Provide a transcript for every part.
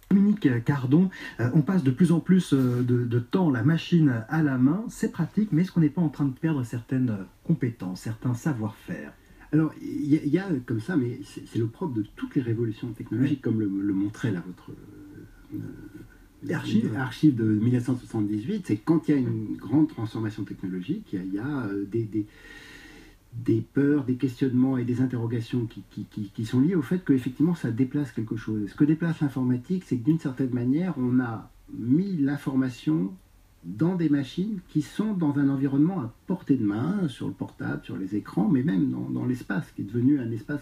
Dominique Cardon, on passe de plus en plus de temps la machine à la main, c'est pratique, mais est-ce qu'on n'est pas en train de perdre certaines compétences, certains savoir-faire? Alors, il y a comme ça, mais c'est le propre de toutes les révolutions technologiques, comme le montrait là votre archive de 1978, c'est quand il y a une grande transformation technologique, il y a des peurs, des questionnements et des interrogations qui sont liés au fait qu'effectivement ça déplace quelque chose. Ce que déplace l'informatique, c'est que d'une certaine manière, on a mis l'information dans des machines qui sont dans un environnement à portée de main, sur le portable, sur les écrans, mais même dans l'espace, qui est devenu un espace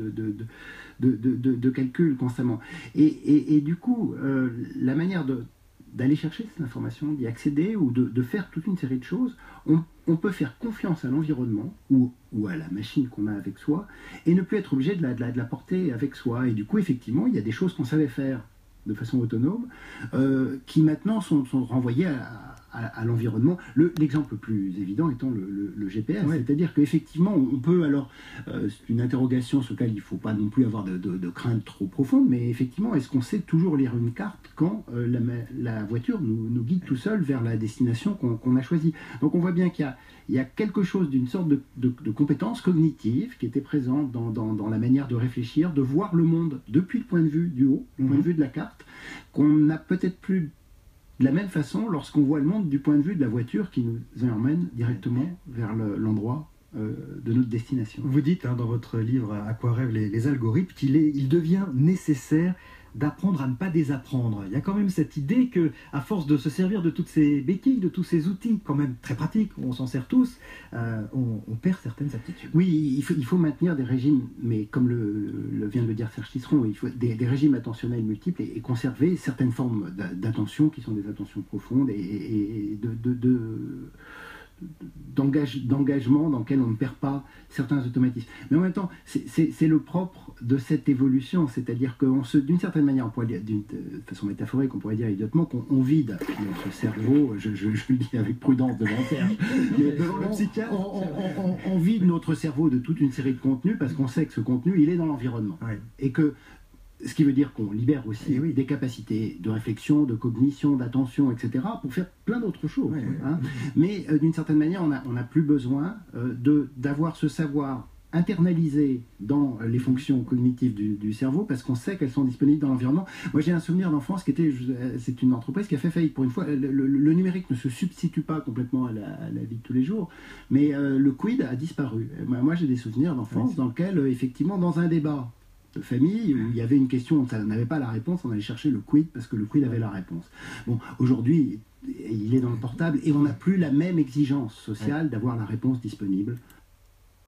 de calcul constamment. Et du coup, la manière d'aller chercher cette information, d'y accéder ou de faire toute une série de choses, on peut faire confiance à l'environnement ou à la machine qu'on a avec soi et ne plus être obligé de la porter avec soi. Et du coup, effectivement, il y a des choses qu'on savait faire de façon autonome, qui maintenant sont renvoyées à l'environnement. L'exemple le plus évident étant le GPS, ouais. C'est-à-dire qu'effectivement, on peut alors, c'est une interrogation sur laquelle il ne faut pas non plus avoir de crainte trop profonde, mais effectivement, est-ce qu'on sait toujours lire une carte quand la voiture nous guide tout seul vers la destination qu'on a choisie? Donc on voit bien qu'il y a quelque chose d'une sorte de compétence cognitive qui était présente dans la manière de réfléchir, de voir le monde depuis le point de vue du haut, le point de vue de la carte, qu'on n'a peut-être plus de la même façon lorsqu'on voit le monde du point de vue de la voiture qui nous emmène directement vers l'endroit de notre destination. Vous dites dans votre livre À quoi rêvent les algorithmes qu'il devient nécessaire d'apprendre à ne pas désapprendre. Il y a quand même cette idée que, à force de se servir de toutes ces béquilles, de tous ces outils quand même très pratiques, on s'en sert tous, on perd certaines aptitudes. Oui, il faut maintenir des régimes, mais comme vient de le dire Serge Tisseron, il faut des régimes attentionnels multiples et conserver certaines formes d'attention qui sont des attentions profondes et d'engagement dans lequel on ne perd pas certains automatismes. Mais en même temps, c'est le propre de cette évolution, c'est-à-dire que d'une certaine manière, d'une façon métaphorique, on pourrait dire idiotement qu'on vide notre cerveau, je le dis avec prudence devant Serge, mais on vide notre cerveau de toute une série de contenus parce qu'on sait que ce contenu, il est dans l'environnement. Ouais. Et que ce qui veut dire qu'on libère aussi des capacités de réflexion, de cognition, d'attention, etc., pour faire plein d'autres choses. Oui, hein. Mais d'une certaine manière, on n'a plus besoin d'avoir ce savoir internalisé dans les fonctions cognitives du cerveau, parce qu'on sait qu'elles sont disponibles dans l'environnement. Moi, j'ai un souvenir d'enfance c'est une entreprise qui a fait faillite. Pour une fois, le numérique ne se substitue pas complètement à la vie de tous les jours, mais le quid a disparu. Moi, j'ai des souvenirs d'enfance dans lesquels, effectivement, dans un débat de famille où il y avait une question, on n'avait pas la réponse, on allait chercher le quid parce que le quid avait la réponse. Bon, aujourd'hui, il est dans le portable et on n'a plus la même exigence sociale d'avoir la réponse disponible